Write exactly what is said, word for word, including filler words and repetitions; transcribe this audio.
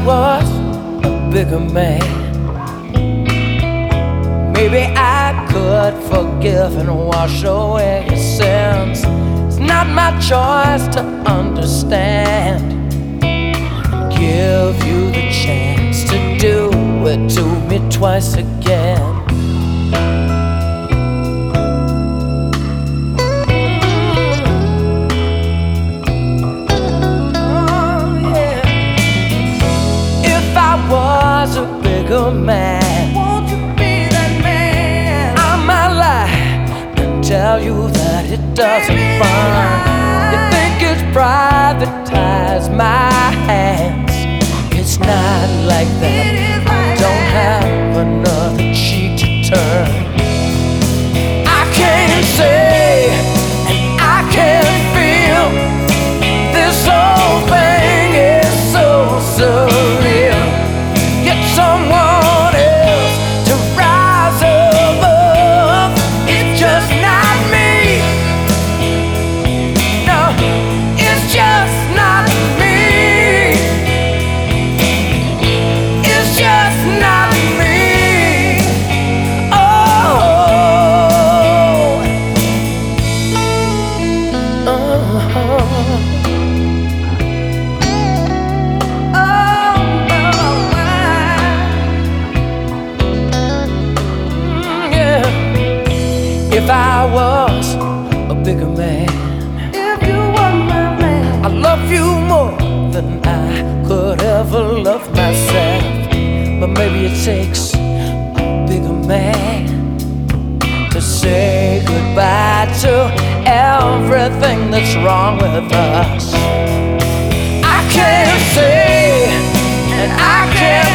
was a bigger man, maybe I could forgive and wash away your sins. It's not my choice to understand, give you the chance to do it to me twice again. Was a bigger man, won't you be that man? I might lie and tell you that it doesn't fun. You think it's pride that ties my hands. It's not like that. It is I like don't that. have another cheek to turn. I can't say and I can't feel. This whole thing is so surreal. Get someone else to rise above. It's just not me. No, it's just not me. It's just not me. Oh, uh-huh. If I was a bigger man, If you were my man, I love you more than I could ever love myself. But maybe it takes a bigger man to say goodbye to everything that's wrong with us. I can't say and I can't